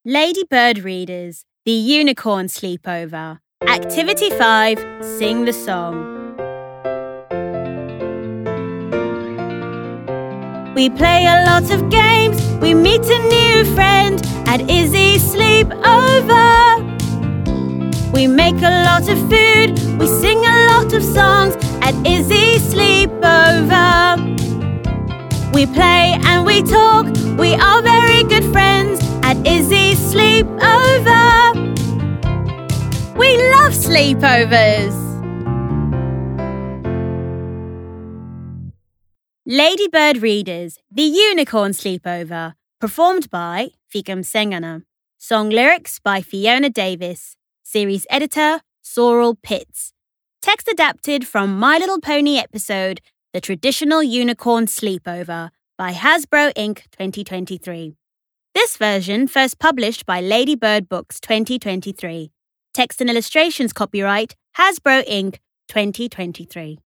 Ladybird readers, The Unicorn Sleepover. Activity 5, sing the song. We play a lot of games, we meet a new friend at Izzy's Sleepover. We make a lot of food, we sing a lot of songs at Izzy's Sleepover. We play and we talk, we are very good friends at Izzy's Sleepover. We love sleepovers! Ladybird readers, The Unicorn Sleepover, performed by Fikam Sengana. Song lyrics by Fiona Davis. Series editor, Sorrel Pitts. Text adapted from My Little Pony episode, The Traditional Unicorn Sleepover, by Hasbro Inc. 2023. This version first published by Ladybird Books 2023. Text and illustrations copyright Hasbro Inc. 2023.